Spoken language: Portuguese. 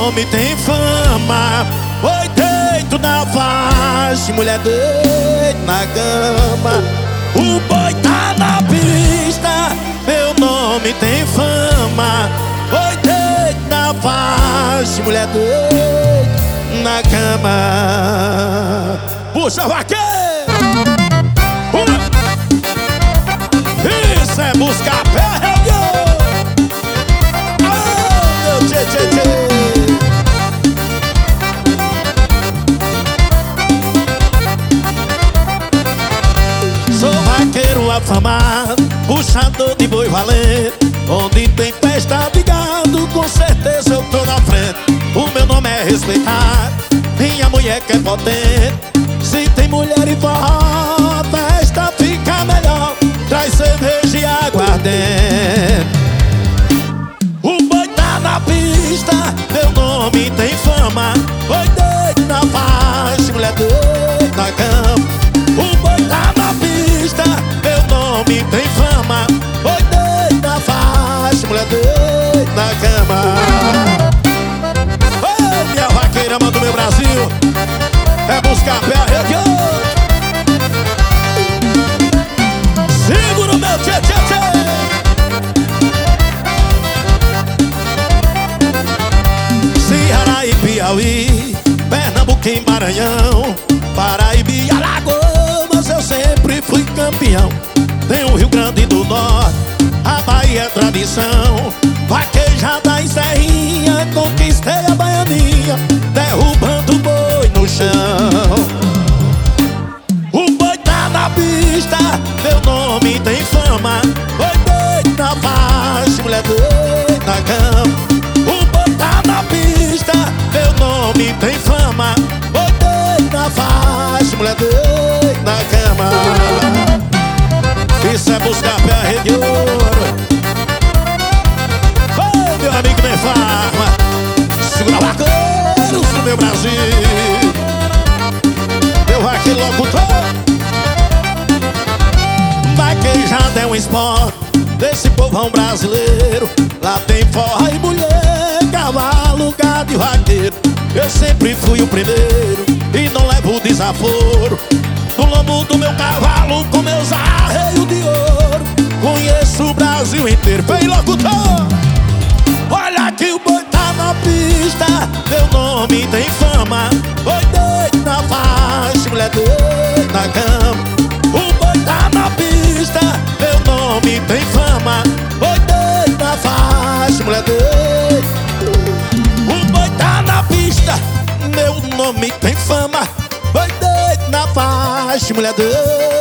nome tem fama. Oi, deito na faixa, mulher deito na cama. O boi tá na pista, meu nome tem fama. Oi, deito na faixa, mulher deito na cama. Puxa, vaqueiro! Isso é buscar pé, oh, meu tchê, tchê, tchê. Sou vaqueiro afamado, puxador de boi valente. Onde tem festa de gado, com certeza eu tô na frente. O meu nome é respeitado, minha mulher que é potente. Se tem mulher e forró, a festa fica melhor. Traz cerveja e aguardente. O boi tá na pista, meu nome tem fama. Boi deito na faixa, mulher deito na cama. O boi tá na pista, meu nome tem fama. Boi deito na faixa, mulher deito na cama. Ô, minha vaqueira, manda do meu Brasil. É buscar pé arrepiado. Segura o meu tchê, tchê, tchê. Ceará e Piauí, Pernambuco e Maranhão, Paraíba e Alagoas, eu sempre fui campeão. Tem o Rio Grande do Norte, a Bahia é tradição. Vaquejada em Serrinha, conquistei a baianinha, derrubando o boi no chão. O boi tá na pista, meu nome tem fama. Boi deito na faixa, mulher deito na cama. O boi tá na pista, meu nome tem fama. Boi deito na faixa, mulher deito na cama. Isso é buscar pé a rede de ouro. Ô, meu amigo nem farma, segura vaqueiros do meu Brasil. Meu vaqueiro locutor. Vaquejada é um esporte desse povão brasileiro. Lá tem forra e mulher, cavalo, gado e vaqueiro. Eu sempre fui o primeiro e não levo desaforo. No lombo do meu cavalo, com meus arreios de ouro, conheço o Brasil inteiro. Vem, locutor! Olha que o boi tá na pista, meu nome tem fama. Boi deito na faixa, mulher deito na cama. O boi tá na pista, meu nome tem fama. Boi deito na faixa, mulher deito. O boi tá na pista, meu nome tem fama. Boi deito na faixa, mulher deito.